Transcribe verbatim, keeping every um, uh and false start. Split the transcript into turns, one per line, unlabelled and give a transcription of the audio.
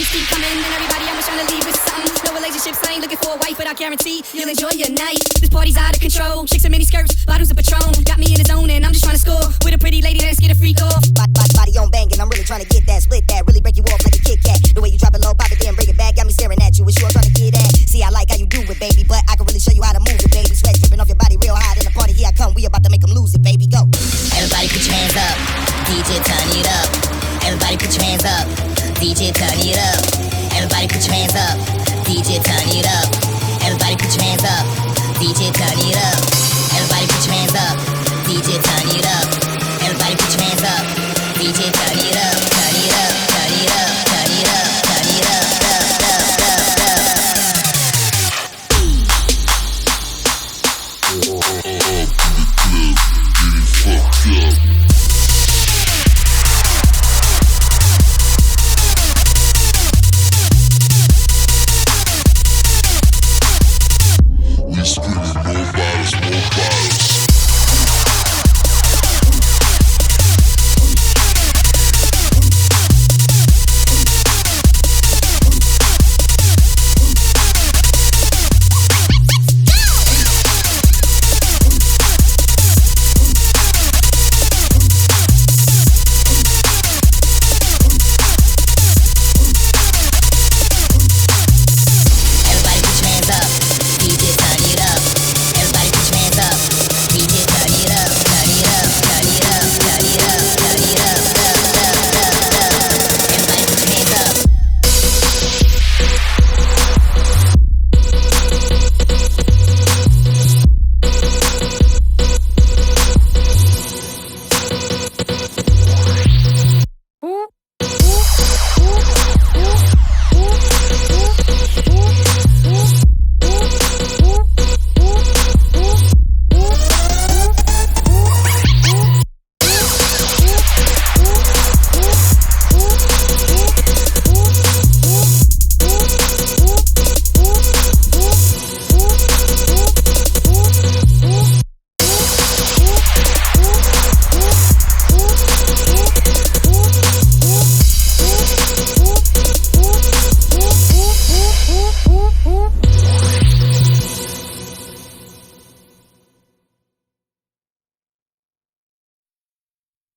days keep coming, and everybody I'm trying to leave with something. No relationships, I ain't looking for a wife, but I guarantee you'll enjoy your night. This party's out of control, chicks in mini skirts, bottles of Patron. Got me in the zone, and I'm just trying to score with a pretty lady that's get a freak off.
Body, body on banging, I'm really trying to get that, split that, really break you off like a Kit Kat. The way you drop it low, pop it, then bring it back, got me staring at you. It's you I'm trying to get at. See, I like how you do it, baby, but I can really show you how to move it, baby. Sweat dripping off your body real hot in the party. Here I come, we about to make them lose it, baby. Go.
Everybody put your hands up, D J turn it up. Everybody put your hands up, D J turn it up. Everybody put your hands up, D J turn it up. Everybody put your hands up, D J turn it up.